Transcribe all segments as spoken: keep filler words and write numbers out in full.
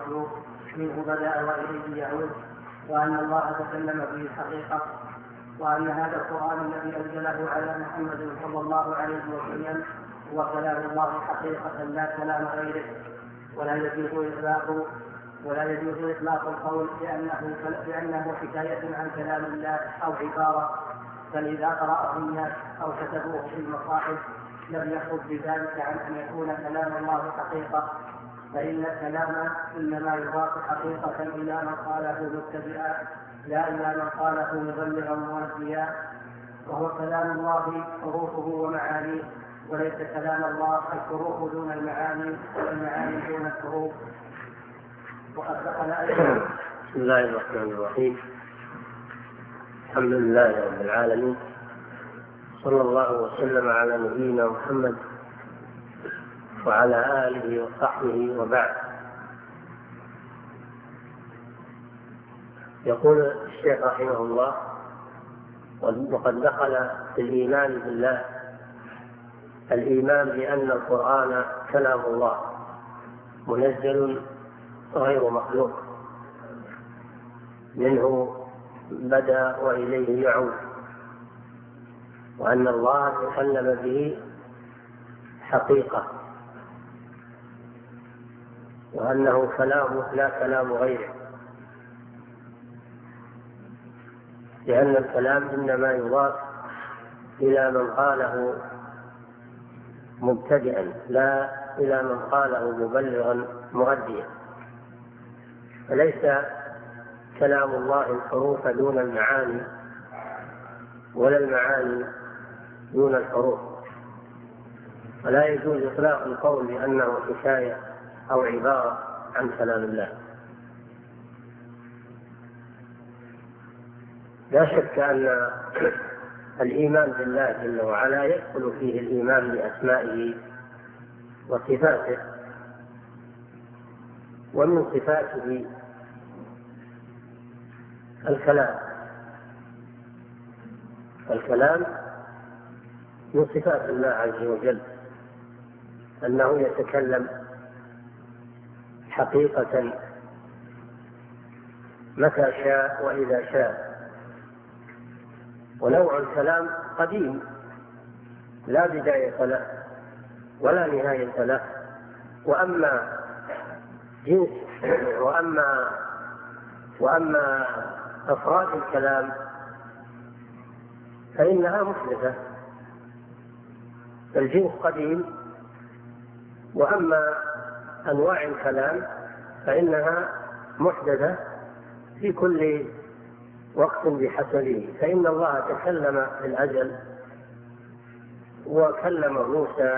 مخلوق منه بدأ وإليه يعود، وأن الله تكلم به الحقيقة، وأن هذا القرآن الذي أنزله على محمد صلى الله عليه وسلم هو كلام الله حقيقة لا كلام غيره، ولا يجوز إطلاق ولا يجوز إطلاق القول بأنه, بأنه حكاية عن كلام الله أو عبارة، بل إذا قرأه الناس أو كتبوه في المصاحف لم يخرج بذلك عن أن يكون كلام الله حقيقة، فإن الكلام إنما يضاف حقيقة إلى من قاله مبتدئا لا إلى من قاله مبلغا مؤديا، وهو كلام الله حروفه ومعانيه، وليس كلام الله الحروف دون المعاني والمعاني دون الحروف. وقد دخل أيضا. بسم الله الرحمن الرحيم. الحمد لله رب العالمين، صلى الله وسلم على نبينا محمد وعلى آله وصحبه وبعد. يقول الشيخ رحمه الله: وقد دخل في الإيمان بالله الإيمان بأن القرآن كلام الله منزل غير مخلوق، منه بدأ وإليه يعود، وأن الله تكلم به حقيقة، وأنه كلامه لا كلام غيره، لأن الكلام إنما يضاف إلى من قاله مبتدئا لا إلى من قاله مبلغا مؤديا، فليس كلام الله الحروف دون المعاني ولا المعاني دون الحروف، ولا يجوز إطلاق القول بأنه حكاية أو عبارة عن كلام الله. لا شك أن الإيمان بالله جل وعلا يدخل فيه الإيمان بأسمائه وصفاته، ومن صفاته الكلام. الكلام من صفات الله عز وجل، أنه يتكلم حقيقة متى شاء وإذا شاء. ونوع الكلام قديم لا بداية له ولا نهاية له، وأما جنس وأما وأما أفراد الكلام فإنها محدثة. الجنس قديم، وأما أنواع الكلام فإنها محدثة في كل وقت بحسبه. فإن الله تكلم في الأزل وكلم موسى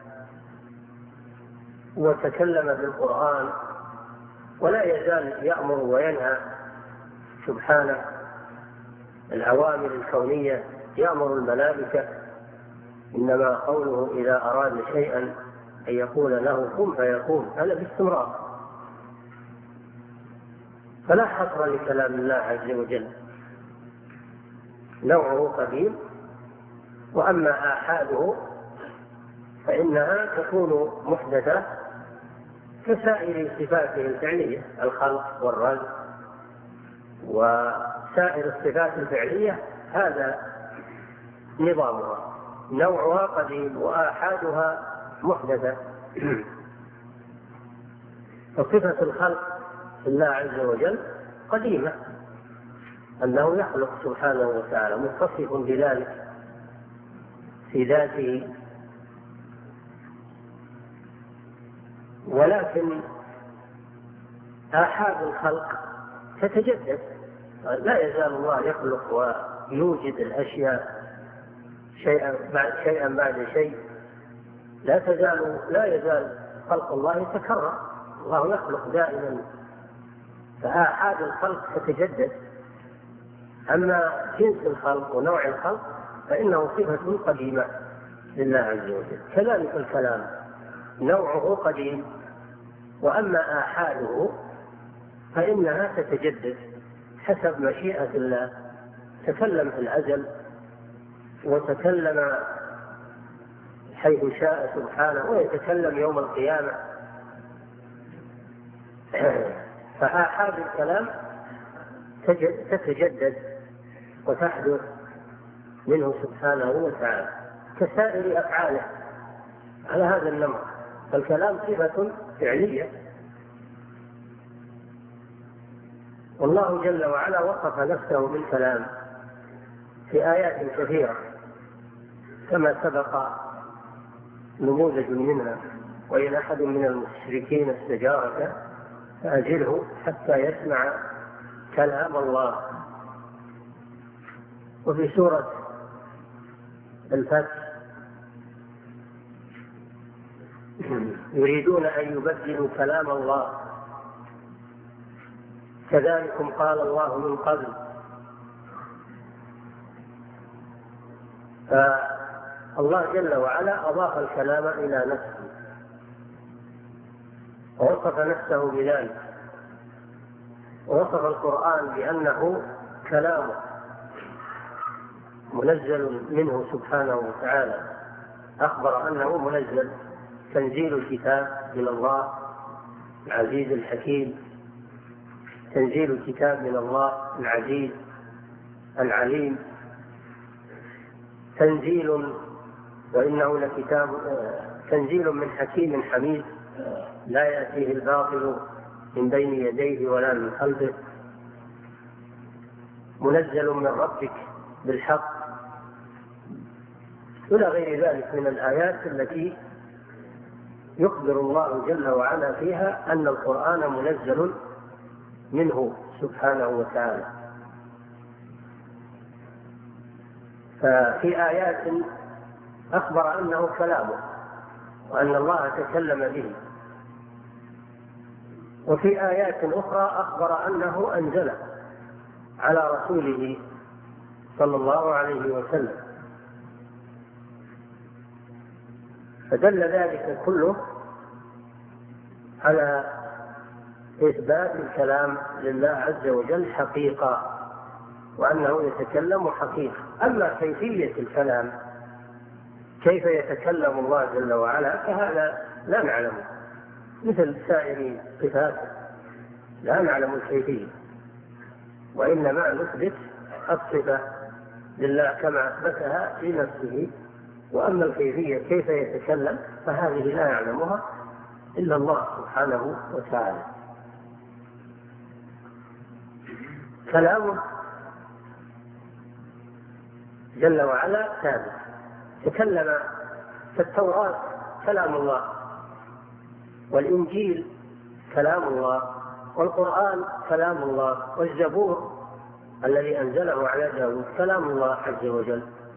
وتكلم بالقرآن، ولا يزال يأمر وينهى سبحانه الأوامر الكونية، يأمر الملائكة، إنما قوله إذا أراد شيئا أن يقول له كن فيكون، هذا باستمرار. فلا حصر لكلام الله عز وجل، نوعه قديم، وأما آحاده فإنها تكون محدثة كسائر صفاته الفعلية، الخلق والرزق وسائر الصفات الفعلية، هذا نظامها، نوعها قديم وآحادها محدثة. فصفة الخلق الله عز وجل قديمة، أنه يخلق سبحانه وتعالى، متصف بذلك في ذاته، ولكن آحاد الخلق تتجدد، لا يزال الله يخلق ويوجد الأشياء شيئا بعد شيئا بعد شيء، لا تزال لا يزال خلق الله يتكرر، الله يخلق دائما، فآحاد الخلق تتجدد. أما جنس الخلق ونوع الخلق فإنه صفة قديمة لله عز وجل. كذلك الكلام نوعه قديم، وأما آحاده فإنها تتجدد حسب مشيئة الله. تكلم في الأزل وتكلم حيث شاء سبحانه، ويتكلم يوم القيامة، فآحاد الكلام تتجدد وتحدث منه سبحانه وتعالى كسائر أفعاله على هذا النمط. فالكلام صفة فعلية، والله جل وعلا وصف نفسه بالكلام في آيات كثيرة كما سبق نموذج منها: وإن أحد من المشركين استجارك فأجره حتى يسمع كلام الله. وفي سورة الفتح: يريدون أن يبدلوا كلام الله كذلكم قال الله من قبل. فالله جل وعلا أضاف الكلام إلى نفسه ووصف نفسه بذلك، ووصف القرآن بأنه كلامه منزل منه سبحانه وتعالى. أخبر أنه منزل تنزيل الكتاب من الله العزيز الحكيم، تنزيل الكتاب من الله العزيز العليم، تنزيل وإنه لكتاب تنزيل من حكيم حميد لا يأتيه الباطل من بين يديه ولا من خلفه، منزل من ربك بالحق، إلى غير ذلك من الآيات التي يخبر الله جل وعلا فيها أن القرآن منزل منه سبحانه وتعالى. ففي آيات أخبر أنه كلامه وأن الله تكلم به، وفي آيات أخرى أخبر أنه أنزله على رسوله صلى الله عليه وسلم. فدل ذلك كله على إثبات الكلام لله عز وجل حقيقة، وأنه يتكلم حقيقة. أما كيفية الكلام كيف يتكلم الله جل وعلا فهذا لا نعلمه، مثل سائر صفاته لا نعلم الكيفية، وإنما نثبت الصفة لله كما أثبتها في نفسه. وأما الكيفية كيف يتكلم فهذه لا يعلمها إلا الله سبحانه وتعالى. كلامه جل وعلا ثابت. تكلم في التوراة كلام الله، والإنجيل كلام الله، والقرآن كلام الله، والزبور الذي أنزله على داود كلام الله عز وجل.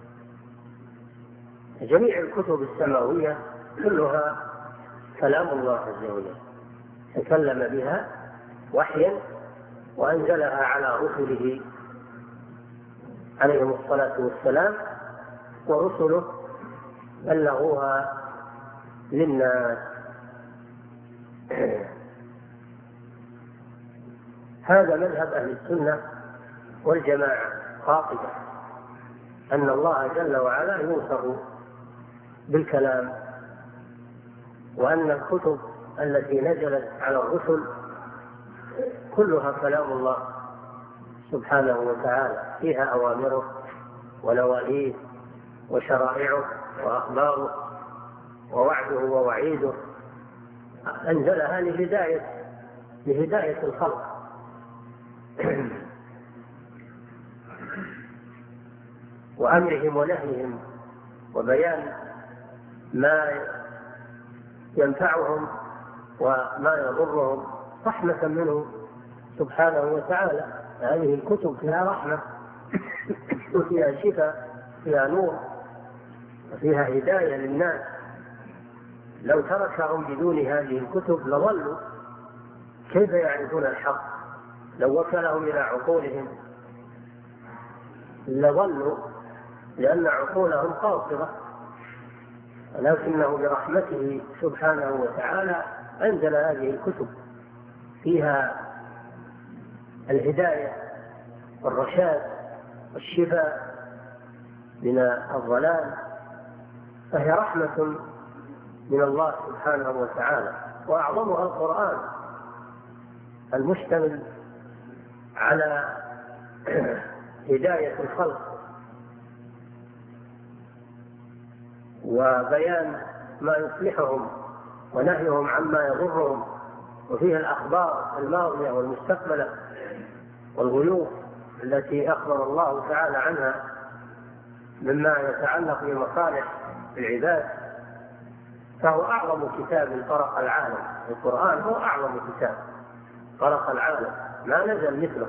جميع الكتب السماوية كلها كلام الله عز وجل، تكلم بها وحيا وأنزلها على رسله عليهم الصلاة والسلام، ورسله بلغوها للناس. هذا مذهب أهل السنة والجماعة قاطبة، أن الله جل وعلا يوصف بالكلام، وأن الكتب التي نزلت على الرسل كلها كلام الله سبحانه وتعالى، فيها أوامره ونواهيه وشرائعه وأخباره ووعده ووعيده، أنزلها لهداية لهداية الخلق. وأمرهم ونهيهم وبيان ما ينفعهم وما يضرهم رحمة منه سبحانه وتعالى. هذه الكتب فيها رحمة وفيها شفاء، فيها نور، وفيها هداية للناس. لو تركهم بدون هذه الكتب لضلوا، كيف يعرفون الحق؟ لو وكلهم إلى عقولهم لضلوا، لأن عقولهم قاصرة، ولكنه برحمته سبحانه وتعالى أنزل هذه الكتب فيها الهداية والرشاد والشفاء من الضلال، فهي رحمة من الله سبحانه وتعالى. وأعظمها القرآن، المشتمل على هداية الخلق وبيان ما يصلحهم ونهيهم عما يضرهم، وفيه الأخبار الماضية والمستقبلة والغيوب التي أخبر الله تعالى عنها مما يتعلق بمصالح العباد، فهو أعظم كتاب طرق العالم. القرآن هو أعظم كتاب طرق العالم، ما نزل مثله،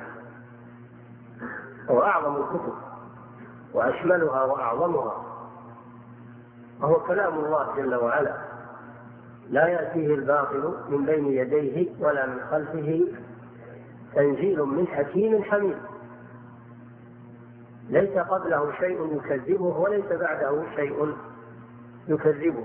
هو أعظم الكتب وأشملها وأعظمها، وهو كلام الله جل وعلا لا يأتيه الباطل من بين يديه ولا من خلفه، تنزيل من حكيم حميد، ليس قبله شيء يكذبه وليس بعده شيء يكذبه،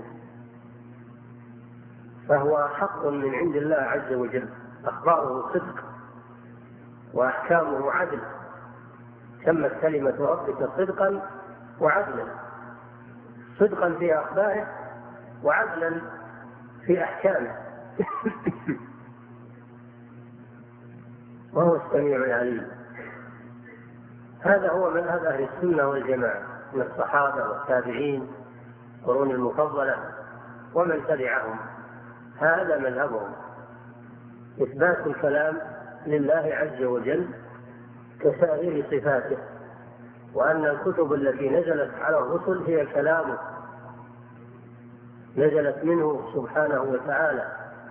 فهو حق من عند الله عز وجل، أخباره صدق وأحكامه عدل، تمت كلمة ربك صدقا وعدلا، صدقا في أخباره وعدلا في أحكامه وهو السميع العليم. هذا هو مذهب أهل السنة والجماعة من الصحابة والتابعين قرون المفضلة ومن تبعهم، هذا مذهبهم، إثبات الكلام لله عز وجل كسائر صفاته، وأن الكتب التي نزلت على الرسل هي كلامه، نزلت منه سبحانه وتعالى.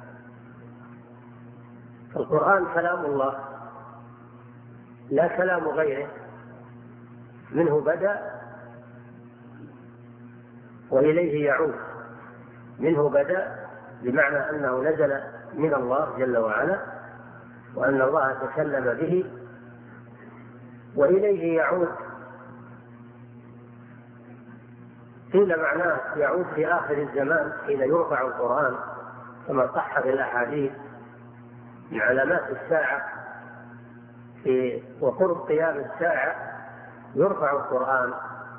القرآن كلام الله لا كلام غيره، منه بدأ وإليه يعود، منه بدأ بمعنى أنه نزل من الله جل وعلا وأن الله تكلم به، وإليه يعود قيل معناه يعود في آخر الزمان حين يرفع القرآن كما صح في الأحاديث من علامات الساعة في وقرب قيام الساعة يرفع القرآن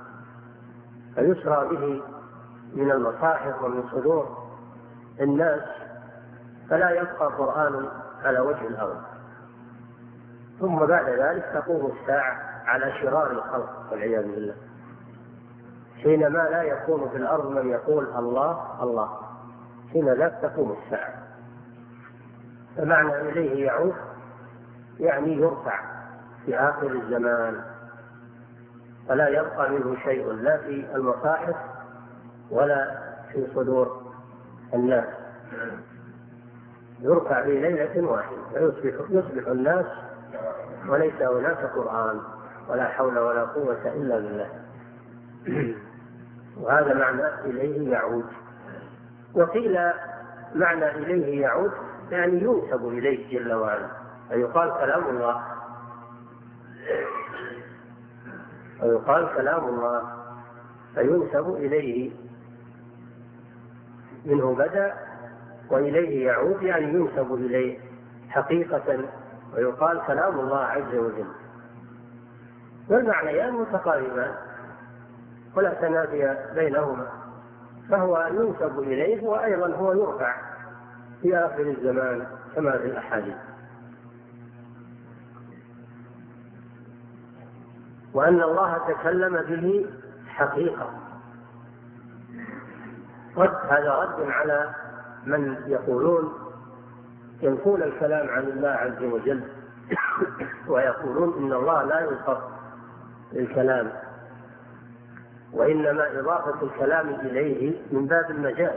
فيسرى به من المصاحف ومن صدور الناس، فلا يبقى قرآن على وجه الأرض، ثم بعد ذلك تقوم الساعة على شرار الخلق والعياذ بالله، حينما لا يكون في الأرض من يقول الله الله، حين لا تقوم الساعة. فمعنى إليه يعود يعني يرفع في آخر الزمان، فلا يبقى منه شيء لا في المصاحف ولا في صدور الناس، يرفع في ليلة واحدة فيصبح يصبح الناس وليس هناك قرآن ولا حول ولا قوة إلا بالله. وهذا معنى إليه يعود. وقيل معنى إليه يعود يعني ينسب إليه جل وعلا، فيقال كلام الله فيقال كلام الله فينسب إليه، منه بدأ وإليه يعود يعني ينسب إليه حقيقة، ويقال كلام الله عز وجل، والمعنيان متقاربان ولا تنافي بينهما، فهو ينسب إليه وأيضا هو يرفع في آخر الزمان كما في الأحاديث. وأن الله تكلم به حقيقة، رد هذا رد على من يقولون ينفون الكلام عن الله عز وجل ويقولون إن الله لا يوصف الكلام، وإنما إضافة الكلام إليه من باب المجاز،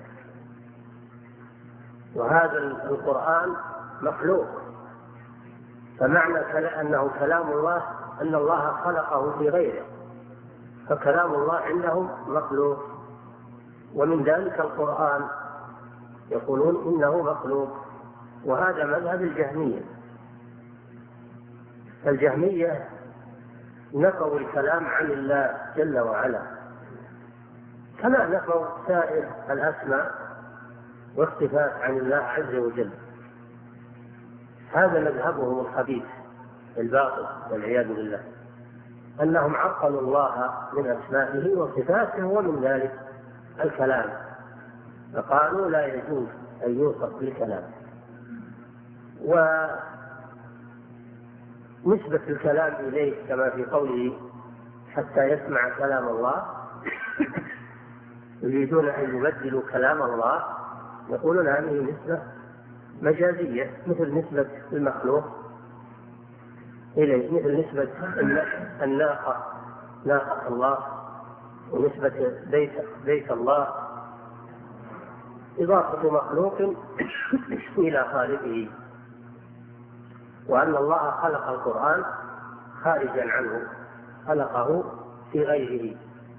وهذا القرآن مخلوق، فمعنى أنه كلام الله أن الله خلقه في غيره، فكلام الله عندهم مخلوق، ومن ذلك القرآن يقولون إنه مخلوق، وهذا مذهب الجهمية. الجهمية نفوا الكلام عن الله جل وعلا كما نفوا سائر الأسماء والصفات عن الله عز وجل، هذا مذهبهم الخبيث الباطل والعياذ بالله، أنهم عطلوا الله من أسمائه وصفاته ومن ذلك الكلام، فقالوا لا يجوز أن يوصف بالكلام، ونسبة الكلام إليه كما في قوله حتى يسمع كلام الله، يريدون أن يبدلوا كلام الله، يقولون هذه نسبة مجازية مثل نسبة المخلوق إليه، مثل نسبة الناقة ناقة الله، ونسبة بيت, بيت الله، إضافة مخلوق إلى خالقه، وأن الله خلق القرآن خارجا عنه، خلقه في غيره،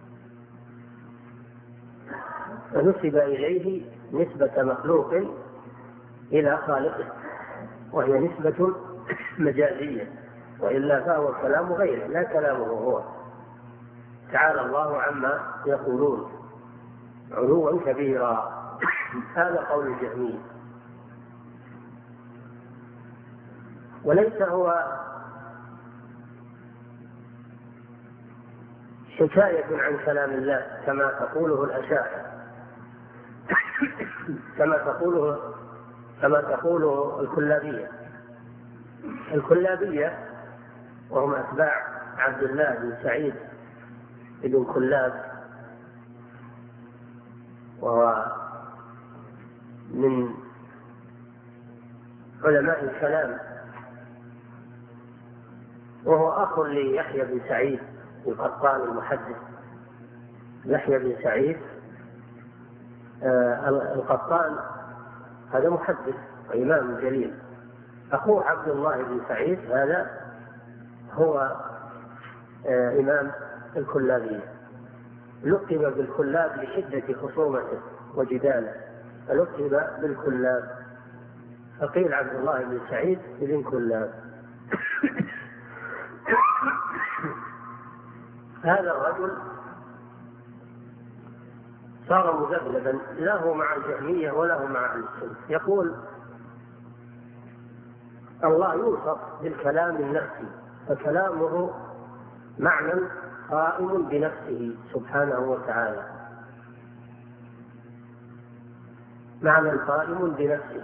فنسب إليه نسبة مخلوق إلى خالقه، وهي نسبة مجازية، وإلا فهو كلام غيره لا كلامه هو، تعالى الله عما يقولون علوا كبيرا. هذا قول الجهمية. وليس هو حكاية عن كلام الله كما تقوله الأشاعرة، كما تقوله كما تقوله الكلابية. الكلابية وهم أتباع عبد الله بن سعيد بن كلاب، وهو من علماء الكلام، وهو أخ ليحيى بن سعيد القطان المحدث. يحيى بن سعيد آه القطان هذا محدث وإمام جليل، أخوه عبد الله بن سعيد هذا هو آه إمام الكلابية، لقب بالكلاب لشدة خصومته وجداله، فلقب بالكلاب، فقيل عبد الله بن سعيد بن كلاب. هذا الرجل صار مذبذبا له مع الجهمية وله مع أهل السنة، يقول الله يوصف بالكلام النفسي، فكلامه معنى قائم بنفسه سبحانه وتعالى، معنى قائم بنفسه،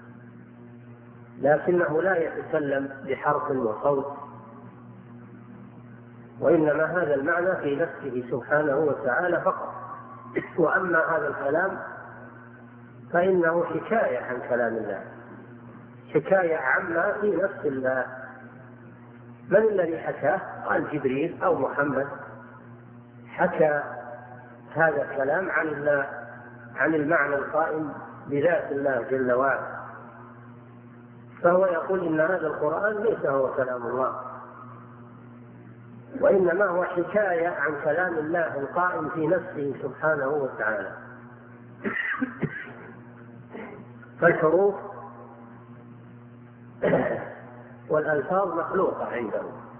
لكنه لا يتكلم بحرف وصوت، وإنما هذا المعنى في نفسه سبحانه وتعالى فقط. وأما هذا الكلام فإنه حكاية عن كلام الله، حكاية عما في نفس الله. من الذي حكاه؟ قال جبريل أو محمد حكى هذا الكلام عن الله، عن المعنى القائم بذات الله جل وعلا، فهو يقول إن هذا القرآن ليس هو كلام الله، وإنما هو حكاية عن كلام الله القائم في نفسه سبحانه وتعالى. فالحروف والألفاظ مخلوقة عنده،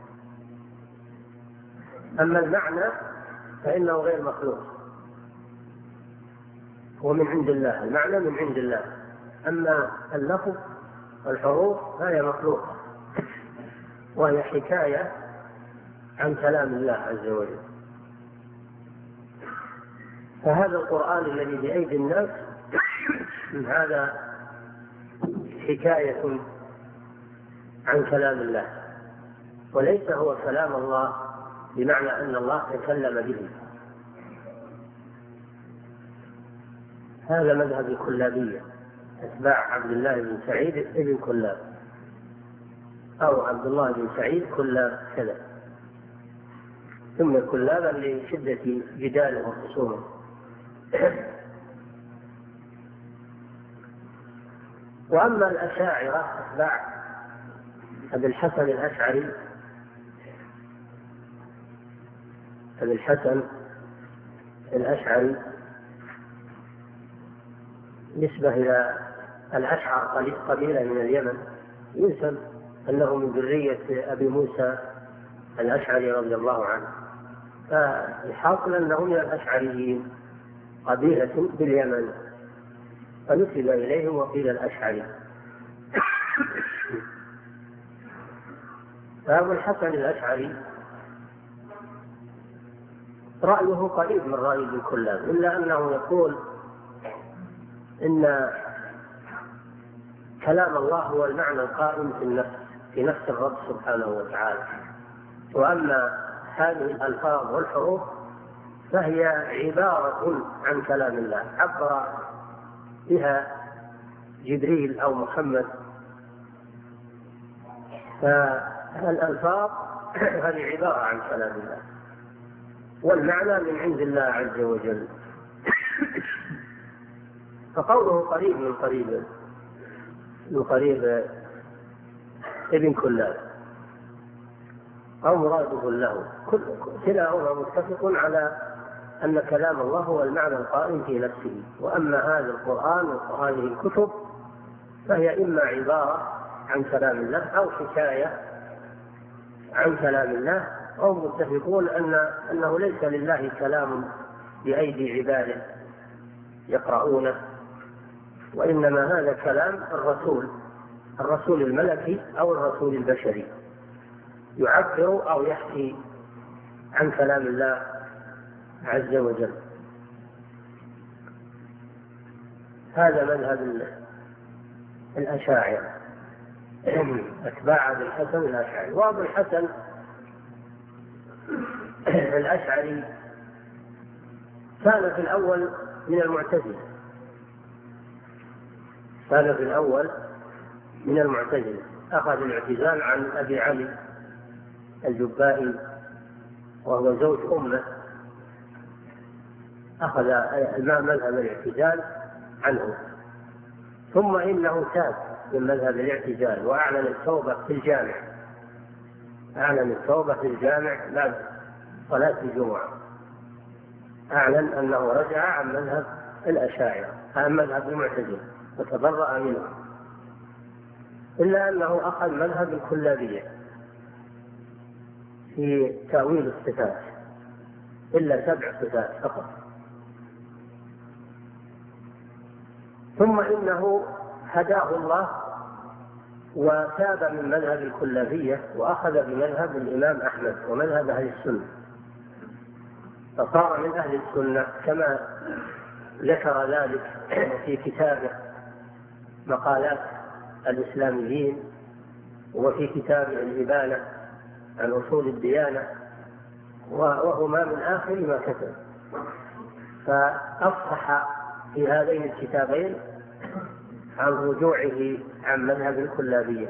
أما المعنى فإنه غير مخلوق، هو من عند الله، المعنى من عند الله، أما اللفظ والحروف فهي مخلوقة، وهي حكاية عن كلام الله عز وجل. فهذا القرآن الذي بأيدي الناس هذا حكاية عن كلام الله، وليس هو كلام الله بمعنى أن الله تكلم به. هذا مذهب الكلابية، أتباع عبد الله بن سعيد بن كلاب، أو عبد الله بن سعيد كلاب كذا، ثم كلابا لشدة جداله وخصومه. وأما الأشاعرة أتباع أبي الحسن الأشعري، أبي الحسن الأشعري نسبة إلى الأشعر قبيلة من اليمن، ينسب أنه من ذرية أبي موسى الأشعري رضي الله عنه، فالحاصل أنه من الأشعريين قبيلة باليمن، فنسب إليهم وقيل الأشعري. فأبو الحسن الأشعري رأيه قريب من رأي ابن كلاب، إلا أنه يقول إن كلام الله هو المعنى القائم في النفس في نفس الرب سبحانه وتعالى. وأما هذه الألفاظ والحروف فهي عبارة عن كلام الله عبر بها جبريل أو محمد. فالألفاظ هذه عبارة عن كلام الله، والمعنى من عند الله عز وجل. فقوله قريب من قريب من قريب ابن كلاب أو مراده له، كلاهما متفق على أن كلام الله هو المعنى القائم في نفسه. وأما هذا القرآن وهذه الكتب فهي إما عبارة عن كلام الله أو حكاية عن كلام الله، أو متفقون أن أنه ليس لله كلام بأيدي عباده يقرؤونه، وإنما هذا كلام الرسول الرسول الملكي أو الرسول البشري يعبر أو يحكي عن كلام الله عز وجل. هذا مذهب الأشاعرة أتباع أبي الحسن الأشعري. وأبو الحسن الأشعري كان في الأول من المعتزلة كان في الأول من المعتزلة أخذ الاعتزال عن أبي علي الجبائي وهو زوج أمه، أخذ مذهب الاعتزال عنه، ثم إنه تاب من مذهب الاعتزال وأعلن التوبة في الجامع أعلن التوبة في الجامع بعد صلاة الجمعة، أعلن أنه رجع عن مذهب الأشاعرة عن مذهب المعتزلة وتبرأ منه، إلا أنه أخذ مذهب الكلابية في تأويل الصفات إلا سبع صفات فقط. ثم إنه هداه الله وتاب من مذهب الكلابية وأخذ بمذهب الإمام أحمد ومذهب أهل السنة، فصار من أهل السنة كما ذكر ذلك في كتابه مقالات الإسلاميين، وفي كتاب الإبانة عن أصول الديانة، وهما من آخر ما كتب. فأفصح في هذين الكتابين عن رجوعه عن مذهب الكلابية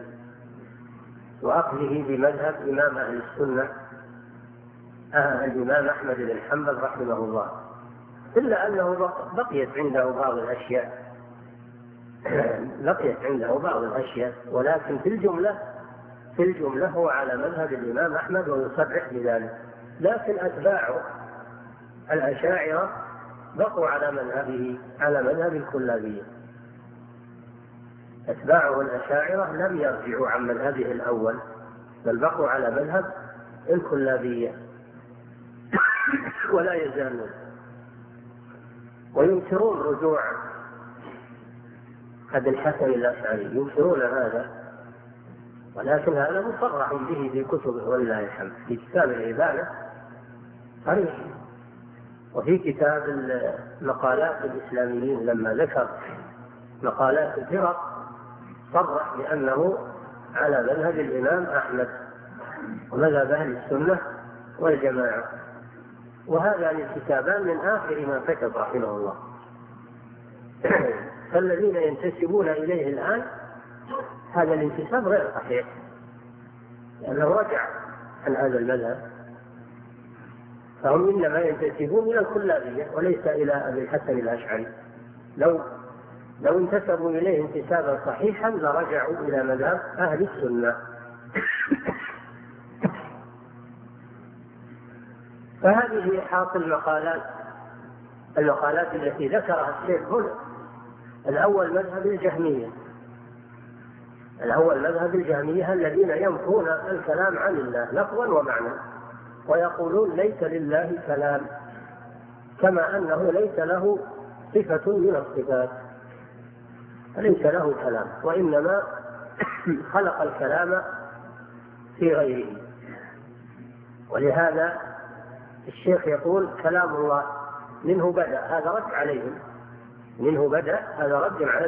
وأخذه بمذهب إمام أهل السنة آه الإمام أحمد بن حنبل رحمه الله، إلا أنه بقيت عنده بعض الأشياء بقيت عنده بعض الأشياء ولكن في الجملة في الجملة هو على مذهب الإمام أحمد ويصرح بذلك. لكن أتباعه الأشاعرة بقوا على مذهبه على مذهب الكلابية. أتباعه الأشاعرة لم يرجعوا عن مذهبه الأول بل بقوا على مذهب الكلابية ولا يزالون، وينكرون رجوع أبي الحسن الأشعري، ينكرون هذا، ولكن هذا مصرح به في كتبه ولله الحمد، في كتاب العبادة صريح، وفي كتاب مقالات الإسلاميين لما ذكر مقالات الفرق صرح بأنه على مذهب الإمام أحمد ومذهب أهل السنة والجماعة. وهذان الكتابان من آخر ما كتب رحمه الله. فالذين ينتسبون إليه الآن هذا الانتساب غير صحيح، لأنه رجع عن هذا المذهب، فهم إنما ينتسبون إلى الكلابية وليس إلى أبي الحسن الأشعري. لو لو انتسبوا إليه انتسابا صحيحا لرجعوا إلى مذهب أهل السنة. فهذه حاصل المقالات المقالات التي ذكرها الشيخ هنا. الأول مذهب الجهمية الأول مذهب الجهمية الذين ينفون الكلام عن الله لفظا ومعنى، ويقولون ليس لله كلام، كما أنه ليس له صفة من الصفات، ليس له كلام، وإنما خلق الكلام في غيره. ولهذا الشيخ يقول كلام الله منه بدأ، هذا رد عليهم، منه بدأ هذا رد على